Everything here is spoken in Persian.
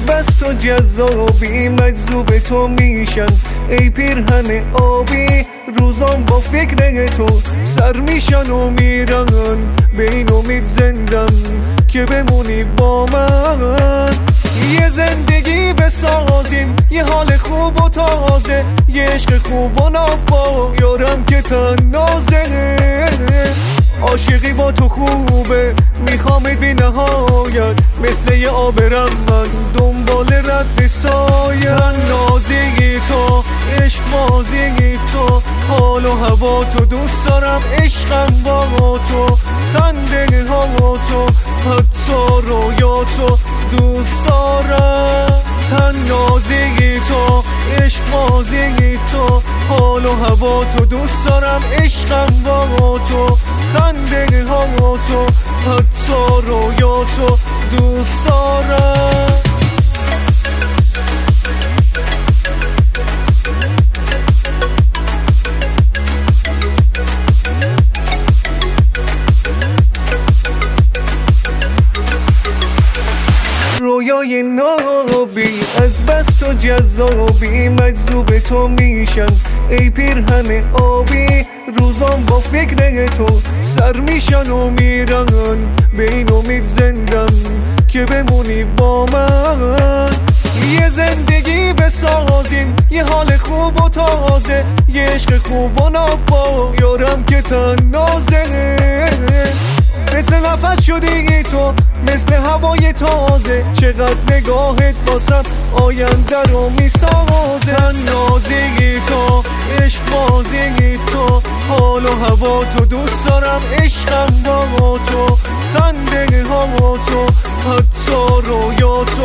بس تو جذابی مجذوب تو میشن ای پیرهن آبی روزان با فکر تو سر میشن و میرن به این امید زندم که بمونی با من یه زندگی بسازیم یه حال خوب و تازه یه عشق خوب و نابا یارم که تنازه عاشقی با تو خوبه میخوامت بی نهایت مثل یه آب رمن دنبال رد سایه نازی تو عشق بازی تو حال و هوا تو دوست دارم عشقم با تو خنده ها تو حتی رویا تو دوست دارم تنازی تو عشق بازی تو حال و هوا تو دوست دارم عشقم با تو خنده ها تو حتی رویا تو دوست دارم رویای نابی از بس تو جذابی مجذوب تو میشن ای پیرهن آبی روزان با فکر تو سر میشن و میرن به این امید زندم که بمونی با من یه زندگی بسازیم یه حال خوب و تازه یه عشق خوب و نابا یارم که تنازه مثل نفس شدی تو مثل هوای تازه چقدر نگاهت باسم آینده رو میسازه نازی تو عشق بازی تو حال و هوا تو دوست دارم عشقم با تو خنده ها تو حتی رویا تو